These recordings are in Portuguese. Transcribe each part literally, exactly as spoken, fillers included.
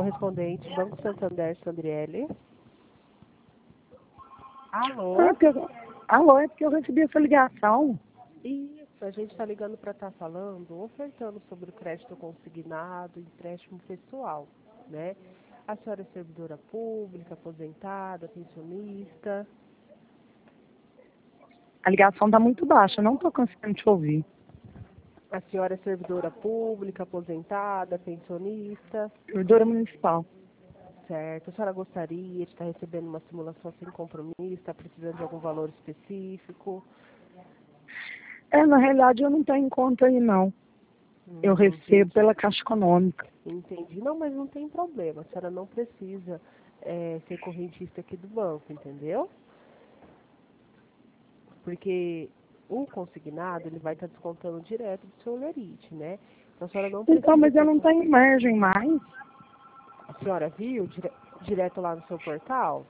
correspondente, Banco Santander, Sandriele. Alô? Ah, porque eu- Alô, é porque eu recebi essa ligação. Isso, a gente está ligando para estar falando, ofertando sobre o crédito consignado, empréstimo pessoal, né? A senhora é servidora pública, aposentada, pensionista? A ligação tá muito baixa, eu não tô conseguindo te ouvir. A senhora é servidora pública, aposentada, pensionista? Servidora municipal. Certo. A senhora gostaria de estar recebendo uma simulação sem compromisso? Está precisando de algum valor específico? É, na realidade eu não tenho conta aí não. Hum, Eu recebo entendi. pela Caixa Econômica. Entendi. Não, mas não tem problema. A senhora não precisa é, ser correntista aqui do banco, entendeu? Porque o consignado, ele vai estar descontando direto do seu lerite, né? Então a senhora não precisa... Então, mas eu ser não con- tenho margem mais. A senhora viu dire... direto lá no seu portal?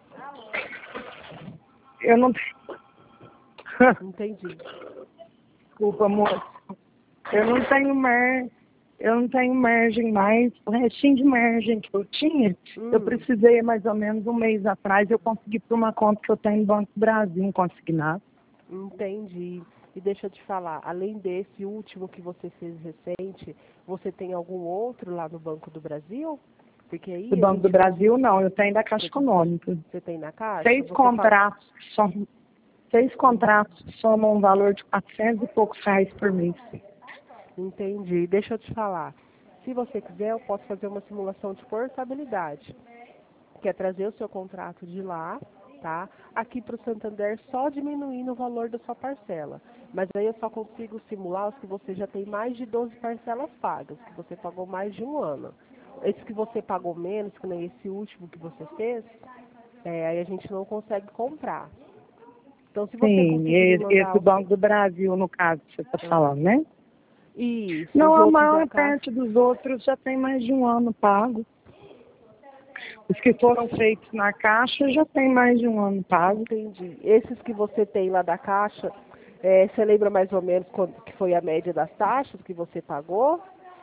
Eu não tenho. Entendi. Desculpa, moça. Eu não tenho mar... Eu não tenho margem mais. O restinho de margem que eu tinha, eu Hum, precisei mais ou menos um mês atrás, eu consegui por uma conta que eu tenho no Banco do Brasil, um consignado. entendi. E deixa eu te falar, além desse último que você fez recente, você tem algum outro lá no Banco do Brasil? Porque aí Do a Banco do gente pode... Brasil, não. Eu tenho da Caixa Econômica. Você tem na caixa? Seis Você contratos, som... Seis contratos somam um valor de quatrocentos e poucos reais por mês. Entendi. Deixa eu te falar. Se você quiser, eu posso fazer uma simulação de portabilidade, que é trazer o seu contrato de lá, tá? Aqui para o Santander, só diminuindo o valor da sua parcela. Mas aí eu só consigo simular os que você já tem mais de doze parcelas pagas, que você pagou mais de um ano. Esse que você pagou menos, que nem esse último que você fez, é, aí a gente não consegue comprar. Então, se você Sim, conseguir me e- esse mandar do o seu... Banco do Brasil, no caso, que você está Ah, falando, né? isso, Não, os a outros da maior caixa. parte dos outros já tem mais de um ano pago. Os que foram feitos na Caixa já tem mais de um ano pago. Entendi. Esses que você tem lá da Caixa, é, você lembra mais ou menos quanto que foi a média das taxas que você pagou?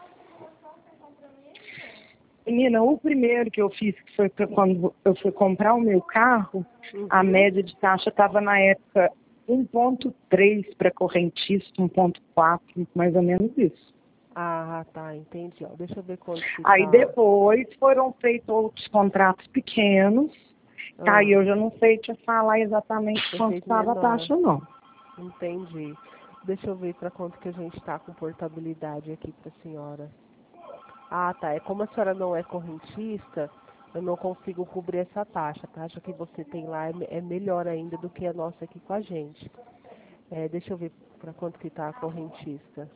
Menina, o primeiro que eu fiz, que foi pra quando eu fui comprar o meu carro, a Uhum. média de taxa estava na época um vírgula três para correntista, um vírgula quatro, mais ou menos isso. Ah, tá, entendi. Ó, deixa eu ver quanto que Aí tá. depois foram feitos outros contratos pequenos, tá? E Ah, eu já não sei te falar exatamente quanto perfeito estava a menor. taxa, não. Entendi. Deixa eu ver para quanto que a gente está com portabilidade aqui para a senhora. Ah, tá. É como a senhora não é correntista, eu não consigo cobrir essa taxa. A taxa que você tem lá é, me- é melhor ainda do que a nossa aqui com a gente. É, deixa eu ver para quanto que está a correntista.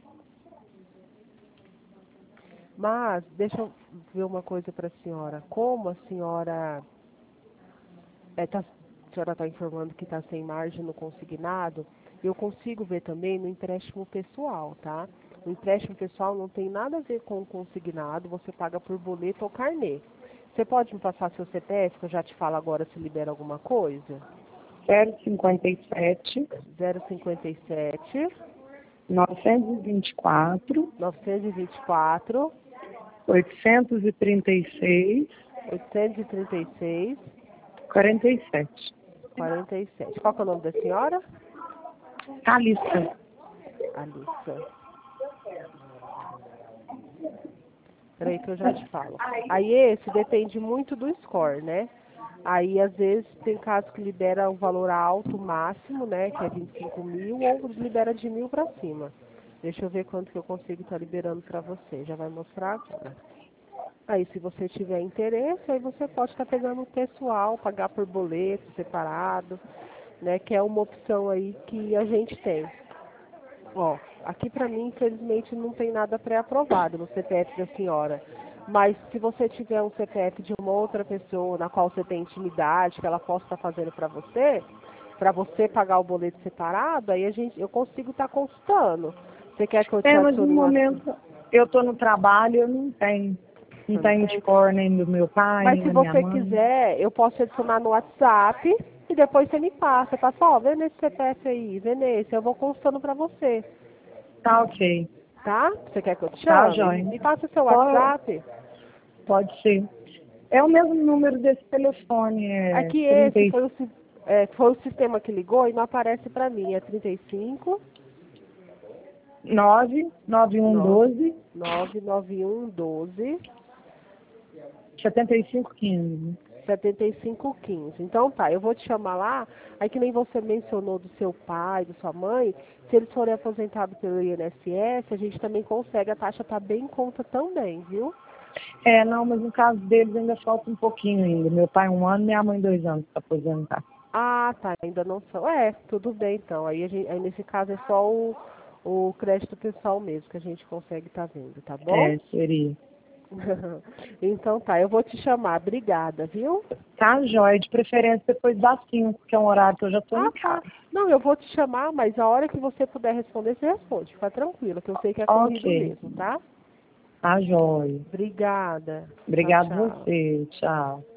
Mas, deixa eu ver uma coisa para a senhora. Como a senhora é, tá, a senhora está informando que está sem margem no consignado, eu consigo ver também no empréstimo pessoal, tá? O empréstimo pessoal não tem nada a ver com o consignado, você paga por boleto ou carnê. Você pode me passar seu C P F, que eu já te falo agora se libera alguma coisa? zero cinquenta e sete, zero cinquenta e sete, novecentos e vinte e quatro, novecentos e vinte e quatro, oitocentos e trinta e seis, oitocentos e trinta e seis, quarenta e sete. quarenta e sete. Qual que é o nome da senhora? Thalissa. Alissa. Peraí que eu já te falo. Aí esse depende muito do score, né? Aí às vezes tem casos que libera o valor alto máximo, né? Que é vinte e cinco mil, ou libera de mil para cima. Deixa eu ver quanto que eu consigo estar liberando para você. Já vai mostrar agora. Aí se você tiver interesse, aí você pode estar pegando o pessoal, pagar por boleto separado, né? Que é uma opção aí que a gente tem. Ó, aqui para mim, infelizmente, não tem nada pré-aprovado no C P F da senhora. Mas se você tiver um C P F de uma outra pessoa na qual você tem intimidade, que ela possa estar fazendo para você, para você pagar o boleto separado, aí a gente, eu consigo estar consultando. Você quer que eu te É, mas no adicione no WhatsApp? momento eu estou no trabalho, eu não tenho. Não Você não tenho tem? score nem do meu pai, Mas nem se da minha você mãe. quiser, eu posso te adicionar no WhatsApp e depois você me passa. Passa, ó, vê nesse C P F aí, vê nesse, eu vou consultando para você. Tá ok. Tá? Você quer que eu te Tá, chame? joia. Me passa o seu Só WhatsApp. Pode ser. É o mesmo número desse telefone. É Aqui trinta esse e- foi o, si- é, foi o sistema que ligou e não aparece para mim. É trinta e cinco, nove nove um doze nove nove um doze, setenta e cinco quinze. setenta e cinco quinze. Então tá, eu vou te chamar lá, aí que nem você mencionou do seu pai, da sua mãe, se eles forem aposentados pelo I N S S, a gente também consegue, a taxa tá bem em conta também, viu? É, não, mas no caso deles ainda falta um pouquinho ainda. Meu pai um ano, minha mãe dois anos para aposentar. Ah, tá, ainda não são. É, tudo bem então. Aí, a gente, aí nesse caso é só o, o crédito pessoal mesmo que a gente consegue estar vendo, tá bom? É, seria. Então tá, eu vou te chamar. Obrigada, viu? Tá, jóia, de preferência depois das cinco, que é um horário que eu já tô em Ah, tá. casa. Não, eu vou te chamar, mas a hora que você puder responder, você responde. Fica tranquila, que eu sei que é corrido Ok, mesmo, tá? tá, jóia. Obrigada. Tchau, Obrigado tchau. você, tchau.